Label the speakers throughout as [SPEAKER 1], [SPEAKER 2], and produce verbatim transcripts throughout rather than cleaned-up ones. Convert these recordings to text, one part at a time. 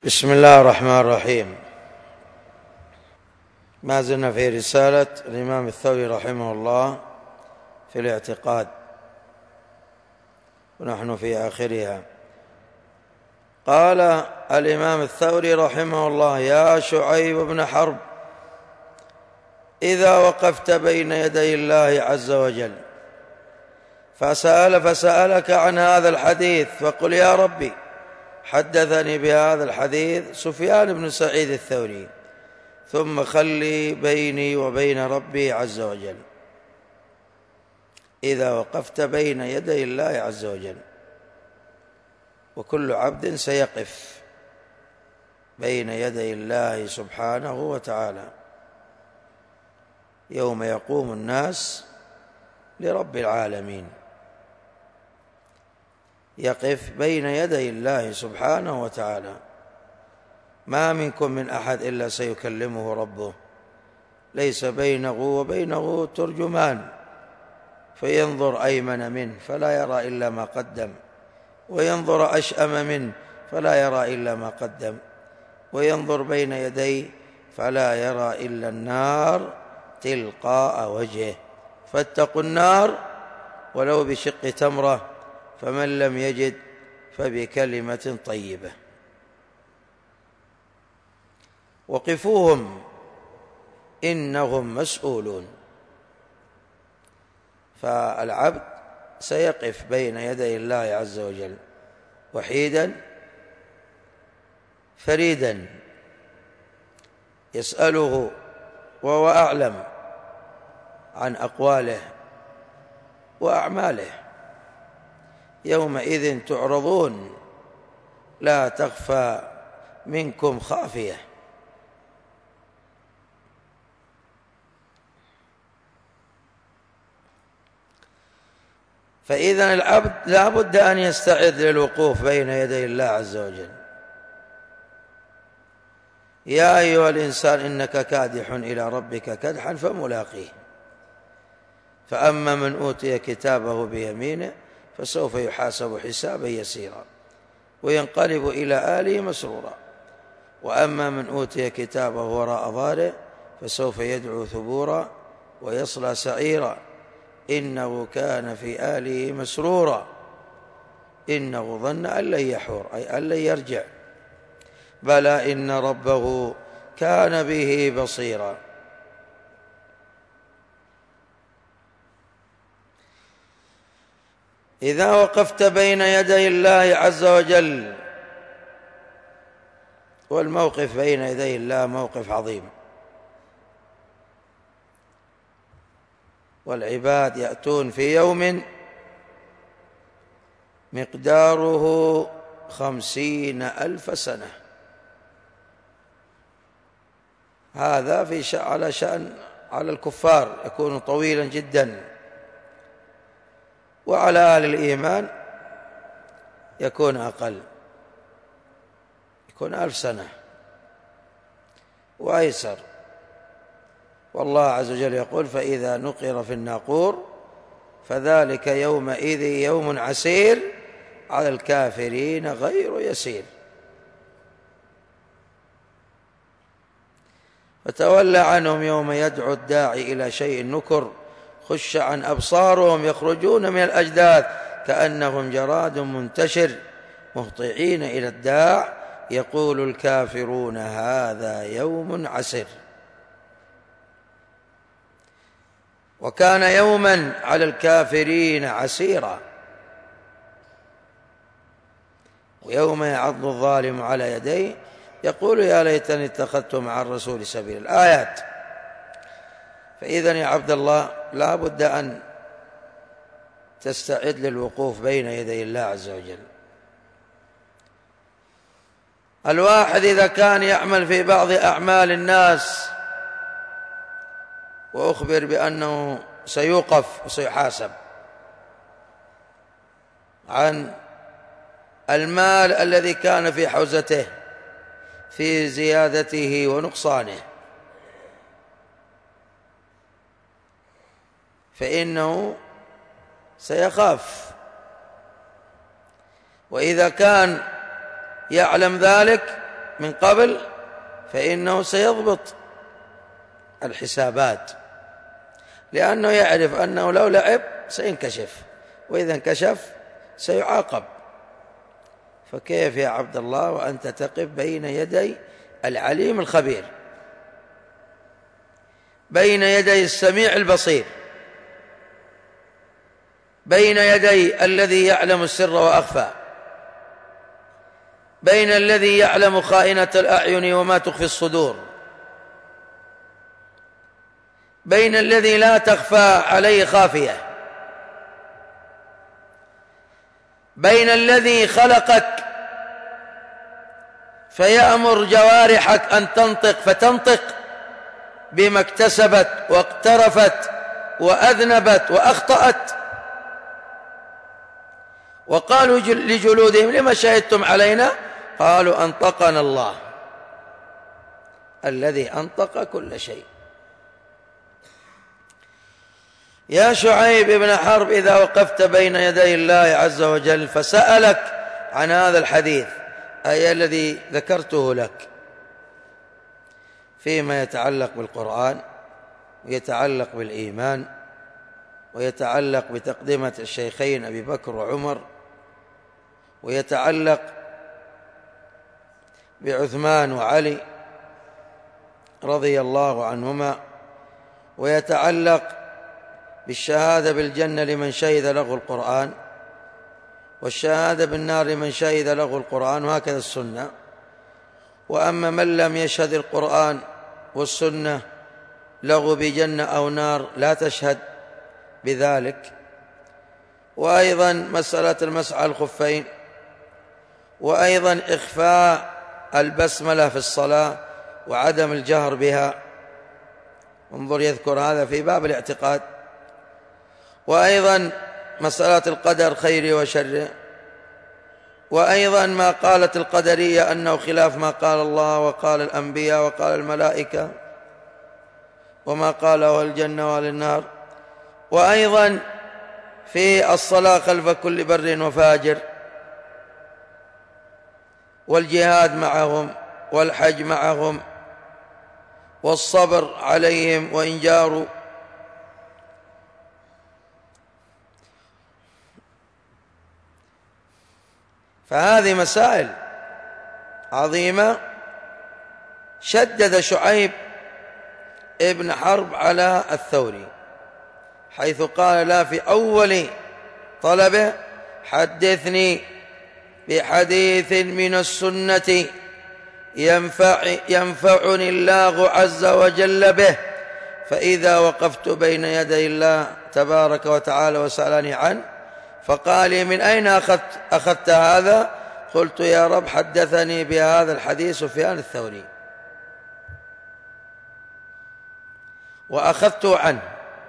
[SPEAKER 1] بسم الله الرحمن الرحيم. ما زلنا في رسالة الإمام الثوري رحمه الله في الاعتقاد، ونحن في آخرها. قال الإمام الثوري رحمه الله: يا شعيب بن حرب، إذا وقفت بين يدي الله عز وجل فسأل فسألك عن هذا الحديث فقل: يا ربي، حدثني بهذا الحديث سفيان بن سعيد الثوري، ثم خلي بيني وبين ربي عز وجل. إذا وقفت بين يدي الله عز وجل، وكل عبد سيقف بين يدي الله سبحانه وتعالى يوم يقوم الناس لرب العالمين، يقف بين يدي الله سبحانه وتعالى. ما منكم من أحد إلا سيكلمه ربه، ليس بينه وبينه ترجمان، فينظر أيمن منه فلا يرى إلا ما قدم، وينظر أشأم منه فلا يرى إلا ما قدم، وينظر بين يديه فلا يرى إلا النار تلقاء وجهه. فاتقوا النار ولو بشق تمرة، فمن لم يجد فبكلمة طيبة. وقفوهم إنهم مسؤولون. فالعبد سيقف بين يدي الله عز وجل وحيدا فريدا، يسأله وهو أعلم عن أقواله وأعماله. يومئذ تعرضون لا تخفى منكم خافية. فإذا العبد لا بد أن يستعد للوقوف بين يدي الله عز وجل. يا أيها الإنسان إنك كادح إلى ربك كدحا فملاقيه. فأما من أوتي كتابه بيمينه فسوف يحاسب حسابا يسيرا وينقلب إلى آله مسرورا. وأما من أوتي كتابه وراء ظهره فسوف يدعو ثبورا ويصلى سعيرا إنه كان في آله مسرورا إنه ظن أن لن يحور، أي أن لن يرجع. بلى إن ربه كان به بصيرا. إذا وقفت بين يدي الله عز وجل، والموقف بين يدي الله موقف عظيم، والعباد يأتون في يوم مقداره خمسين ألف سنة. هذا في على شأن على الكفار يكون طويلا جدا، وعلى أهل الإيمان يكون أقل، يكون ألف سنة وأيسر. والله عز وجل يقول: فإذا نقر في الناقور فذلك يومئذ يوم عسير على الكافرين غير يسير. فتولى عنهم يوم يدعو الداعي إلى شيء نكر، خش عن أبصارهم يخرجون من الأجداث كأنهم جراد منتشر مهطعين إلى الداع يقول الكافرون هذا يوم عسر. وكان يوما على الكافرين عسيرا. ويوم يعض الظالم على يديه يقول يا ليتني اتخذت مع الرسول سبيلا. الآيات. فإذن يا عبد الله لا بد أن تستعد للوقوف بين يدي الله عز وجل. الواحد إذا كان يعمل في بعض أعمال الناس وأخبر بأنه سيوقف وسيحاسب عن المال الذي كان في حوزته في زيادته ونقصانه، فإنه سيخاف. وإذا كان يعلم ذلك من قبل فإنه سيضبط الحسابات، لأنه يعرف أنه لو لعب سينكشف، وإذا انكشف سيعاقب. فكيف يا عبد الله وأنت تقف بين يدي العليم الخبير، بين يدي السميع البصير، بين يدي الذي يعلم السر وأخفى، بين الذي يعلم خائنة الأعين وما تخفي الصدور، بين الذي لا تخفى عليه خافية، بين الذي خلقك فيأمر جوارحك أن تنطق فتنطق بما اكتسبت واقترفت وأذنبت وأخطأت. وقالوا لجلودهم لما شهدتم علينا؟ قالوا أنطقنا الله الذي أنطق كل شيء. يا شعيب بن حرب، إذا وقفت بين يدي الله عز وجل فسألك عن هذا الحديث، أي الذي ذكرته لك، فيما يتعلق بالقرآن ويتعلق بالإيمان ويتعلق بتقدمة الشيخين أبي بكر وعمر، ويتعلق بعثمان وعلي رضي الله عنهما، ويتعلق بالشهادة بالجنة لمن شهد له القرآن، والشهادة بالنار لمن شهد له القرآن، وهكذا السنة. وأما من لم يشهد القرآن والسنة له بجنة أو نار لا تشهد بذلك. وأيضا مسألة المسح على الخفين، وأيضا إخفاء البسملة في الصلاة وعدم الجهر بها، انظر يذكر هذا في باب الاعتقاد. وأيضا مسألة القدر خيره وشره، وأيضا ما قالت القدرية أنه خلاف ما قال الله وقال الأنبياء وقال الملائكة، وما قاله الجنة والنار. وأيضا في الصلاة خلف كل بر وفاجر، والجهاد معهم، والحج معهم، والصبر عليهم وإن جاروا. فهذه مسائل عظيمة شدد شعيب ابن حرب على الثوري، حيث قال لا في أول طلبه: حدثني بحديث من السنة ينفع ينفعني الله عز وجل به، فإذا وقفت بين يدي الله تبارك وتعالى وسألني عنه فقال لي: من أين أخذت, أخذت هذا؟ قلت: يا رب حدثني بهذا الحديث سفيان الثوري وأخذته عنه،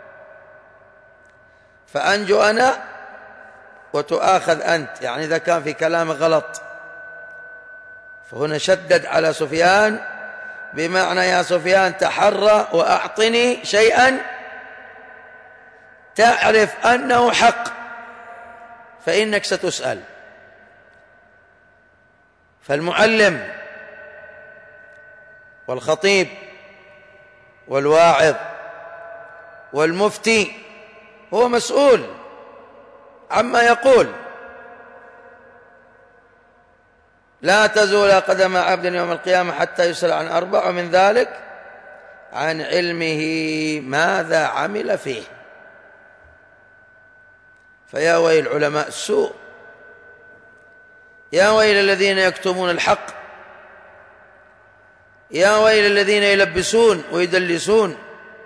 [SPEAKER 1] فأنجو أنا وتؤاخذ أنت، يعني إذا كان في كلام غلط. فهنا شدد على سفيان بمعنى: يا سفيان تحرى وأعطني شيئا تعرف أنه حق، فإنك ستسأل. فالمعلم والخطيب والواعظ والمفتي هو مسؤول عما يقول. لا تزول قدم عبد يوم القيامة حتى يسأل عن أربع، ومن ذلك عن علمه ماذا عمل فيه. فيا ويل علماء السوء، يا ويل الذين يكتمون الحق، يا ويل الذين يلبسون ويدلسون،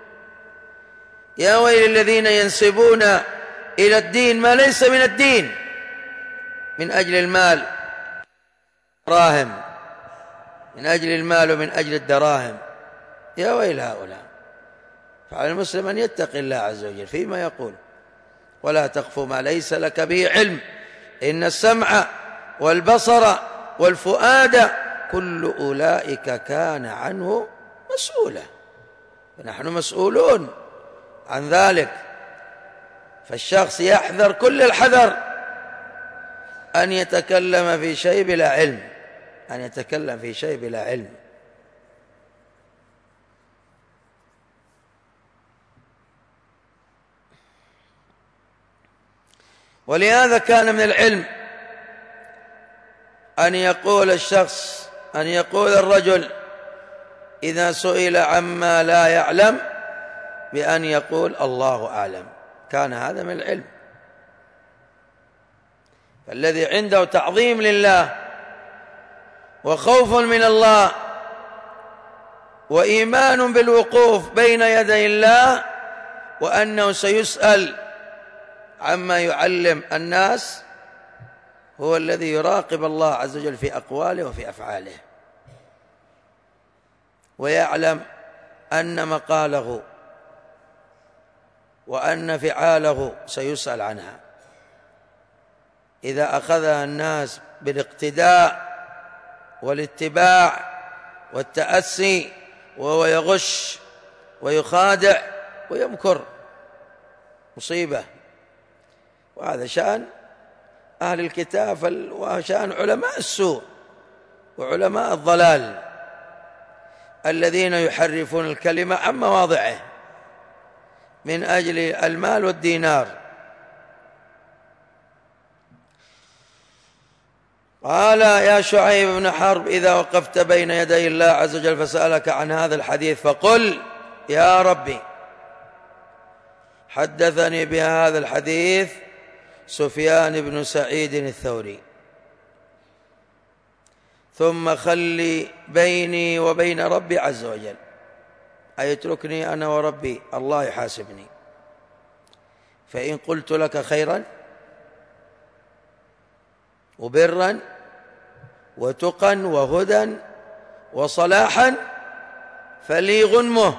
[SPEAKER 1] يا ويل الذين ينسبون إلى الدين ما ليس من الدين من أجل المال دراهم، من أجل المال ومن أجل الدراهم. يا ويل هؤلاء. فعلى المسلم أن يتقي الله عز وجل فيما يقول، ولا تقف ما ليس لك به علم، إن السمع والبصر والفؤاد كل أولئك كان عنه مسؤولا. فنحن مسؤولون عن ذلك. فالشخص يحذر كل الحذر أن يتكلم في شيء بلا علم. أن يتكلم في شيء بلا علم. ولهذا كان من العلم أن يقول الشخص أن يقول الرجل إذا سئل عما لا يعلم بأن يقول الله أعلم. كان هذا من العلم. فالذي عنده تعظيم لله وخوف من الله وإيمان بالوقوف بين يدي الله وأنه سيسأل عما يعلم الناس هو الذي يراقب الله عز وجل في أقواله وفي أفعاله، ويعلم أن مقاله وأن فعاله سيسأل عنها. إذا أخذها الناس بالاقتداء والاتباع والتأسي وهو يغش ويخادع ويمكر مصيبة. وهذا شأن أهل الكتاب وشأن علماء السوء وعلماء الضلال الذين يحرفون الكلمة عن مواضعه من أجل المال والدينار. قال يا شعيب بن حرب إذا وقفت بين يدي الله عز وجل فسألك عن هذا الحديث فقل يا ربي حدثني بهذا الحديث سفيان بن سعيد الثوري، ثم خلي بيني وبين ربي عز وجل، أي اتركني أنا وربي الله يحاسبني، فإن قلت لك خيرا وبرا وتقا وهدى وصلاحا فلي غنمه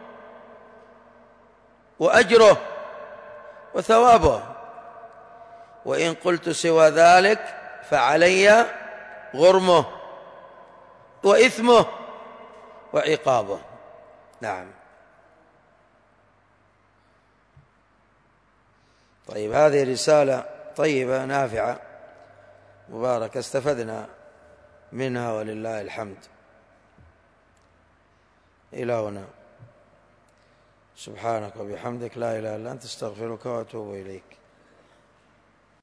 [SPEAKER 1] وأجره وثوابه، وإن قلت سوى ذلك فعلي غرمه وإثمه وعقابه. نعم. طيب، هذه رسالة طيبة نافعة مباركة استفدنا منها ولله الحمد. إلى هنا، سبحانك وبحمدك لا إله إلا أنت استغفرك وأتوب إليك.